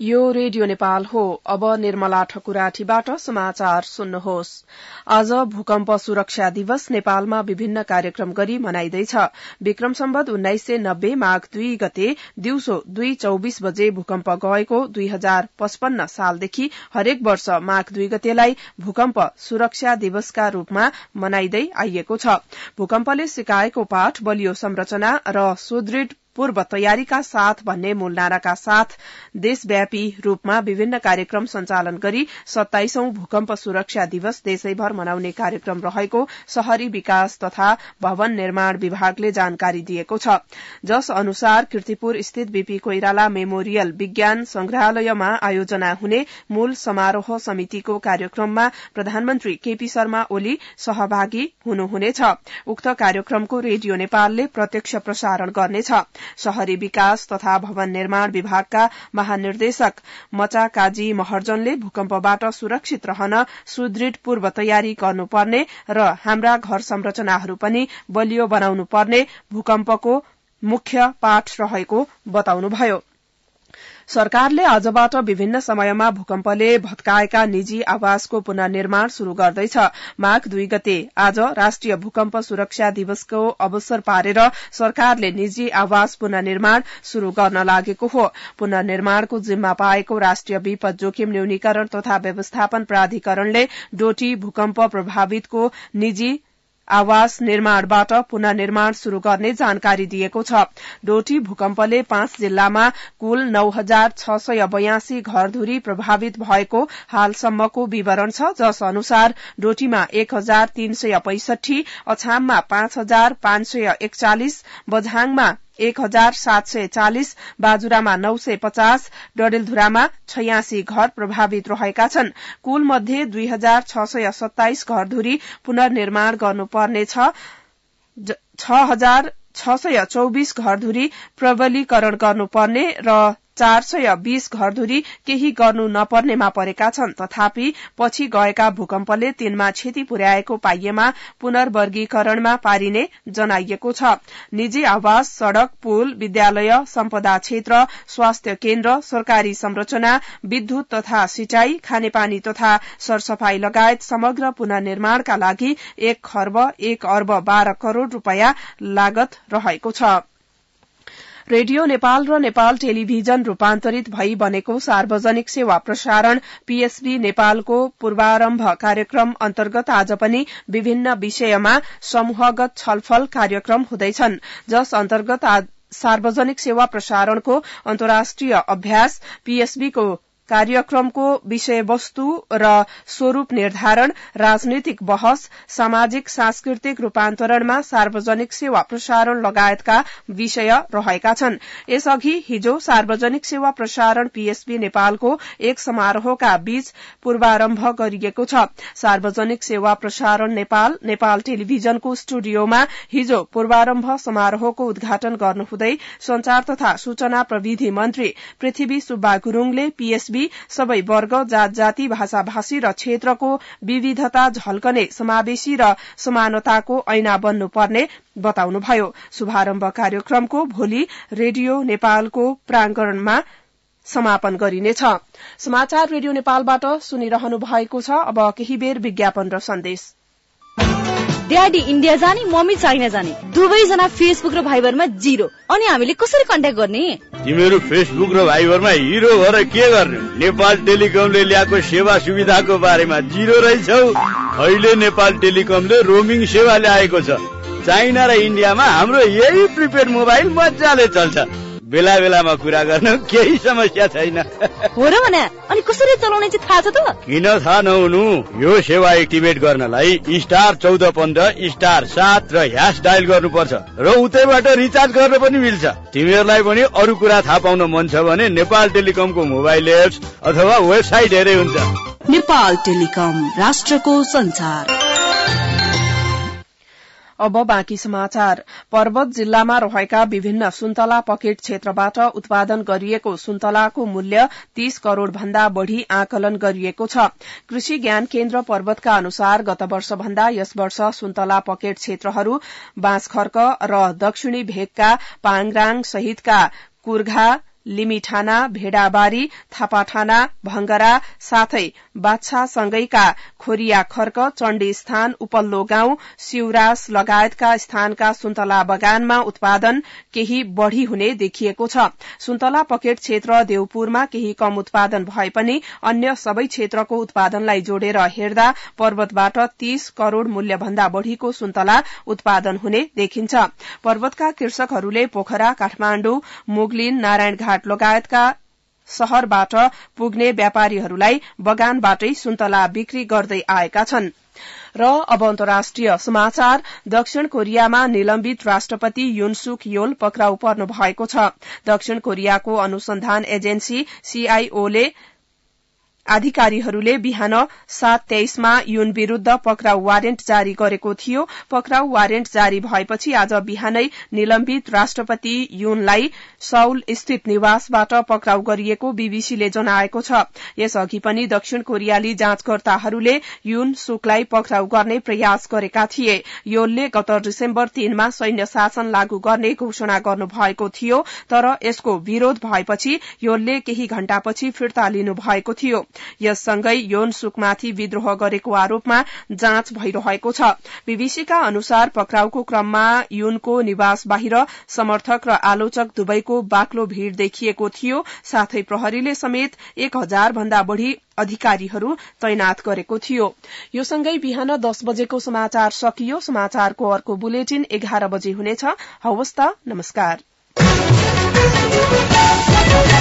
यो रेडियो नेपाल हो। अब निर्मला ठकुराठीबाट समाचार सुन्नुहोस्। आज भूकम्प सुरक्षा दिवस नेपालमा विभिन्न कार्यक्रम गरी मनाइँदैछ। विक्रम सम्वत 1990 माघ 2 गते दिउँसो 2:24 बजे भूकम्प गएको 2055 सालदेखि हरेक वर्ष माघ 2 गतेलाई भूकम्प सुरक्षा दिवसका रूपमा मनाइँदै आइएको छ। भूकम्पले सिकाएको पाठ, बलियो संरचना र सुदृढ़ पूर्व तयारीका साथ भन्ने मूल नाराका साथ देशव्यापी रूपमा विभिन्न कार्यक्रम सञ्चालन गरी 27औं भूकम्प सुरक्षा दिवस देशैभर मनाउने कार्यक्रम रहेको शहरी विकास तथा भवन निर्माण विभागले जानकारी दिएको छ। जस अनुसार कीर्तिपुर स्थित बीपी कोइराला मेमोरियल विज्ञान संग्रहालयमा आयोजना हुने मूल समारोह समितिको कार्यक्रममा प्रधानमन्त्री केपी शर्मा ओली सहभागी हुनुहुनेछ। उक्त कार्यक्रमको रेडियो नेपालले प्रत्यक्ष प्रसारण गर्नेछ। शहरी विकास तथा भवन निर्माण विभागका महानिर्देशक मचा काजी महर्जनले भूकम्पबाट सुरक्षित रहन सुदृढ़ पूर्व तयारी गर्नुपर्ने र हाम्रा घर संरचनाहरू पनि बलियो बनाउनुपर्ने भूकम्पको मुख्य पाठ रहेको बताउनुभयो। सरकारले आजबाट विभिन्न समयमा भूकम्पले भत्काएका निजी आवासको पुनर्निर्माण शुरू गर्दैछ। माघ 2 गते आज राष्ट्रिय भूकम्प सुरक्षा दिवसको अवसर पारेर सरकारले निजी आवास पुनर्निर्माण शुरू गर्न लागेको हो। पुनर्निर्माणको जिम्मा पाएको राष्ट्रिय विपद जोखिम न्यूनीकरण तथा व्यवस्थापन प्राधिकरणले डोटी भूकम्प प्रभावितको निजी आवास निर्माणबाट पुनर्निर्माण शुरू गर्ने जानकारी दिएको छ। डोटी भूकम्पले 5 जिल्लामा कुल 9682 घरधुरी प्रभावित भएको हालसम्मको विवरण छ। जस अनुसार डोटीमा 1365, अछाममा 5541, बझाङमा 1740, बाजुरामा 950, डडेलधुरामा 86 घर प्रभावित रहेका छन्। कुल मध्ये 2627 घरधुरी पुनर्निर्माण गर्नुपर्नेछ। 6624 घरधुरी प्रबलीकरण गर्नुपर्ने र 420 घरधुरी केही गर्नु नपर्नेमा परेका छन्। तथापि पछि गएका भूकम्पले तिनमा क्षति पुर्याएको पाइएमा पुनर्वर्गीकरणमा पारिने जनाइएको छ। निजी आवास, सड़क, पुल, विद्यालय, सम्पदा क्षेत्र, स्वास्थ्य केन्द्र, सरकारी संरचना, विद्युत तथा सिंचाई, खानेपानी तथा सरसफाई लगायत समग्र पुनर्निर्माणका लागि 1,01,12 करोड़ रूपियाँ लागत रहेको छ। रेडियो नेपाल र नेपाल टेलिभिजन रूपान्तरित भई बनेको सार्वजनिक सेवा प्रसारण पीएसबी नेपालको पूर्वारम्भ कार्यक्रम अन्तर्गत आज पनि विभिन्न विषयमा समूहगत छलफल कार्यक्रम हुँदैछन्। जस अन्तर्गत सार्वजनिक सेवा प्रसारणको अन्तर्राष्ट्रिय अभ्यास, पीएसबीको कार्यक्रमको विषयवस्तु र स्वरूप निर्धारण, राजनीतिक बहस, सामाजिक सांस्कृतिक रूपान्तरणमा सार्वजनिक सेवा प्रसारण लगायतका विषय रहेका छन्। यसअघि हिजो सार्वजनिक सेवा प्रसारण पीएसबी नेपालको एक समारोहका बीच पूर्वारम्भ गरिएको छ। सार्वजनिक सेवा प्रसारण नेपाल टेलिभिजनको स्टुडियोमा हिजो पूर्वारम्भ समारोहको उद्घाटन गर्नुहुँदै संचार तथा सूचना प्रविधि मन्त्री पृथ्वी सुब्बा गुरूङले पीएसबी सबै वर्ग, जात जाति, भाषा भाषी र क्षेत्रको विविधता झल्कने समावेशी र समानताको ऐना बन्नुपर्ने बताउनुभयो। शुभारम्भ कार्यक्रमको भोलि रेडियो नेपालको प्रांगणमा समापन गरिनेछ। समाचार रेडियो नेपालबाट सुनिरहनु भएको छ। अब केही बेर विज्ञापन र सन्देश। ड्याडी इन्डिया जाने, मम्मी चाइना जाने, दुवैजना फेसबुक र भाइबरमा 0। अनि हामीले कसरी कन्ट्याक्ट गर्ने? तिमीहरू फेसबुक र भाइबरमा हिरो भएर के गर्ने? नेपाल टेलिकमले ल्याएको सेवा सुविधाको बारेमा 0 रहेछौ। अहिले नेपाल टेलिकमले रोमिङ सेवा ल्याएको छ। चाइना र इन्डियामा हाम्रो यही प्रिपेड मोबाइल मजाले चल्छ। बेला बेलामा कुरा गर्न केही समस्या छैन। हो र भने अनि कसरी चलाउने चाहिँ थाहा छ त? किन थाहा नहुनु? यो सेवा एक्टिभेट गर्नलाई *1415 *7 र # डायल गर्नुपर्छ र उतैबाट रिचार्ज गर्न पनि मिल्छ। तिमीहरूलाई पनि अरू कुरा थाहा पाउन मन छ भने नेपाल टेलिकमको मोबाइल एप्स अथवा वेबसाइट हेरे हुन्छ। नेपाल टेलिकम, राष्ट्रको संचार। अब बाँकी समाचार। पर्वत जिल्लामा रहेका विभिन्न सुन्तला पकेट क्षेत्रबाट उत्पादन गरिएको सुन्तलाको मूल्य 30 करोड़ भन्दा बढ़ी आकलन गरिएको छ। कृषि ज्ञान केन्द्र पर्वतका अनुसार गत वर्ष भन्दा यस वर्ष सुन्तला पकेट क्षेत्रहरू बाँसखर्क र दक्षिणी भेगका पाङराङ सहितका कुर्घा, लिमिठाना, भेडाबारी, थापाठाना, भंगरा साथै बाछासँगैका खोरिया खर्क, चण्डी स्थान, उपल्लो गाउँ, सिउरास लगायतका स्थानका सुन्तला बगानमा उत्पादन केही बढ़ी हुने देखिएको छ। सुन्तला पकेट क्षेत्र देवपुरमा केही कम उत्पादन भए पनि अन्य सबै क्षेत्रको उत्पादनलाई जोडेर हेर्दा पर्वतबाट 30 करोड़ मूल्य भन्दा बढ़ीको सुन्तला उत्पादन हुने देखिन्छ। पर्वतका कृषकहरूले पोखरा, काठमाण्डु, मुगलिन, नारायणघाट लगायतका शहरबाट पुग्ने व्यापारीहरूलाई बगानबाटै सुन्तला बिक्री गर्दै आएका छन्। र अब अन्तर्राष्ट्रिय समाचार। दक्षिण कोरियामा निलम्बित राष्ट्रपति युन सुक योल पक्राउ पर्नु भएको छ। दक्षिण कोरियाको अनुसन्धान एजेन्सी सीआईओले अधिकारीहरूले बिहान 7:23 मा युन विरूद्ध पक्राउ वारेन्ट जारी गरेको थियो। पक्राउ वारेन्ट जारी भएपछि आज बिहानै निलम्बित राष्ट्रपति युनलाई सौल स्थित निवासबाट पक्राउ गरिएको बीबीसीले जनाएको छ। यसअघि पनि दक्षिण कोरियाली जाँचकर्ताहरूले युन सुकलाई पक्राउ गर्ने प्रयास गरेका थिए। योलले गत डिसेम्बर 3 मा सैन्य शासन लागू गर्ने घोषणा गर्नु भएको थियो, तर यसको विरोध भएपछि योलले केही घण्टापछि फिर्ता लिनु भएको थियो। यससँगै योन सुकमाथि विद्रोह गरेको आरोपमा जाँच भइरहेको छ। बीबीसीका अनुसार पक्राउको क्रममा युनको निवास बाहिर समर्थक र आलोचक दुवैको बाक्लो भीड़ देखिएको थियो। साथै प्रहरीले समेत 1000 भन्दा बढ़ी अधिकारीहरू तैनात गरेको थियो। यो सँगै बिहान 10 बजेको समाचार सकियो। समाचारको अर्को बुलेटिन 11 बजे हुनेछ। हवस् त, नमस्कार।